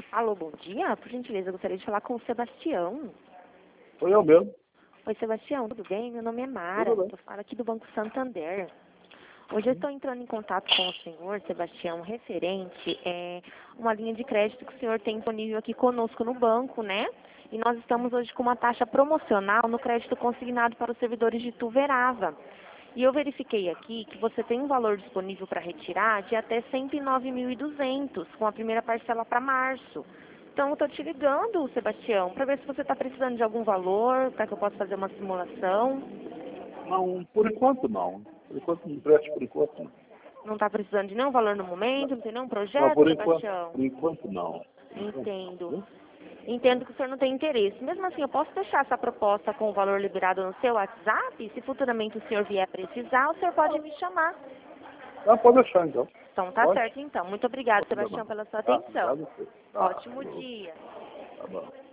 Alô, bom dia. Por gentileza, eu gostaria de falar com o Sebastião. Sou eu mesmo. Oi, Sebastião, tudo bem? Meu nome é Mara, Tudo bem. estou falando aqui do Banco Santander. Hoje eu estou entrando em contato com o senhor, Sebastião, referente uma linha de crédito que o senhor tem disponível aqui conosco no banco, né? E nós estamos hoje com uma taxa promocional no crédito consignado para os servidores de Tuverava. E eu verifiquei aqui que você tem um valor disponível para retirar de até 109.200, com a primeira parcela para março. Então, eu estou te ligando, Sebastião, para ver se você está precisando de algum valor, para que eu possa fazer uma simulação. Não, por enquanto não. Por enquanto não preste, por enquanto não. Não está precisando de nenhum valor no momento, não tem nenhum Não, projeto, Sebastião? por enquanto não. Entendo. Entendo que o senhor não tem interesse. Mesmo assim, eu posso deixar essa proposta com o valor liberado no seu WhatsApp? Se futuramente o senhor vier precisar, o senhor pode me chamar. Não, pode deixar então. Então, tá Pode? certo, então. Muito obrigada, Não, Sebastião, pela sua tá, atenção. obrigado a você. Tá, Ótimo dia. tá bom.